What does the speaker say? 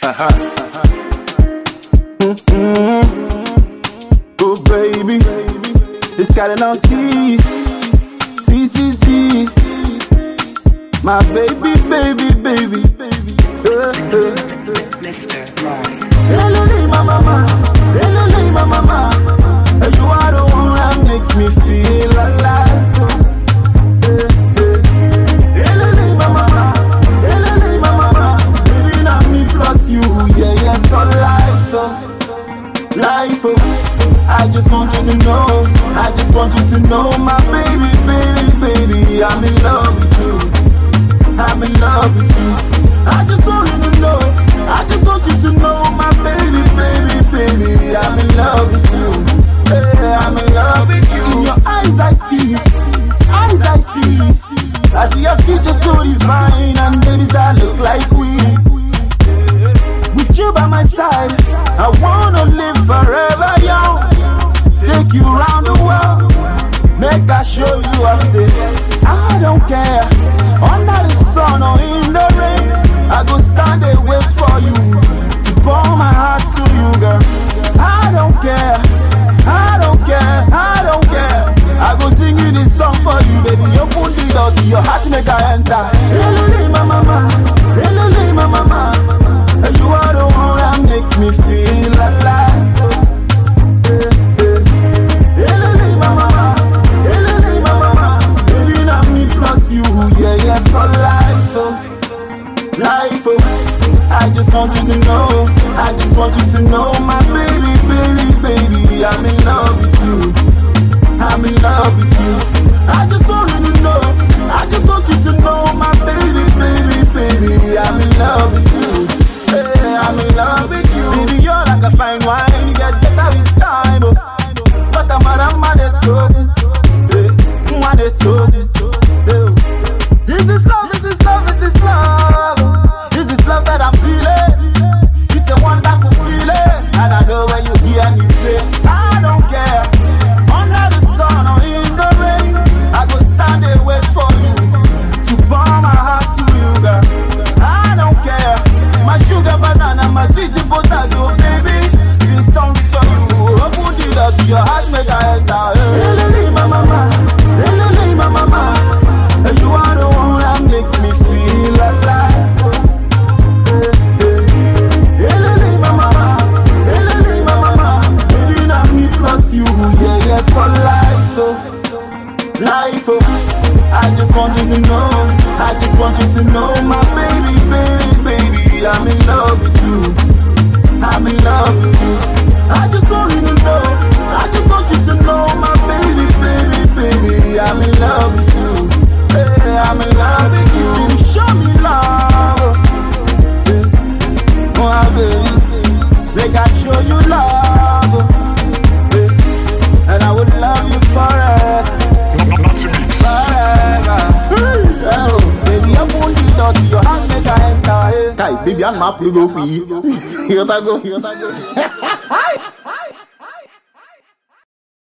Oh baby, this gotta now see. My baby. Mr. Ross. Hello, mama. You are the one that makes me feel alive. Hello, mama. Baby, not me plus you. Yeah, for life. Life. I just want you to know. I just want you to know, my baby. I'm in love with you. I'm in love with you. I just want you to know. I just want you to know, my baby. I'm in love with you. Hey, I'm in love with you. In your eyes I see. I see your future so divine, and babies that look like we. With you by my side, I wanna live forever young. Take you round the world, make I show you I say I don't care. Under the sun or in the rain, I go stand and wait for you to pour my heart to you, girl. I don't care. I go sing you this song for you, baby. Open the door to your heart, make I enter. Hello, mama. You are the one that makes me feel alive. Baby, not me plus you, yeah, for life. Life. I just want you to know. I just want you to know, my baby. I'm in love with you. I'm in love with you. I just want you to know. I just want you to know, my baby. I'm in love with you. Hey, I'm in love with you. Baby, you're like a fine wine. You get better with time. But I'm mad so. Is this love that I'm feeling? It's a wonderful feeling. And I know when you hear me say I don't care. Under the sun or in the rain, I go stand and wait for you to pour my heart to you, girl. I don't care. My sugar banana, my sweet potato, baby. This song is for you. Open the door to your heart, make I enter. Hello, mama. You are the one that makes me feel alive. Hello, mama. Baby, not me plus you, yeah, for life. Life. I just want you to know. I just want you to know, my baby. I'm in love with you. I'm in love with you. I just want you to know. I just want you to know, my baby. I'm in love with you. Hey, I'm in love with you. Show me love. Oh, baby, make I show you love. And I would love you forever. Oh, baby, I pull the door to your hand, make I enter. Hey, baby, I'm happy, go pee. Here I go.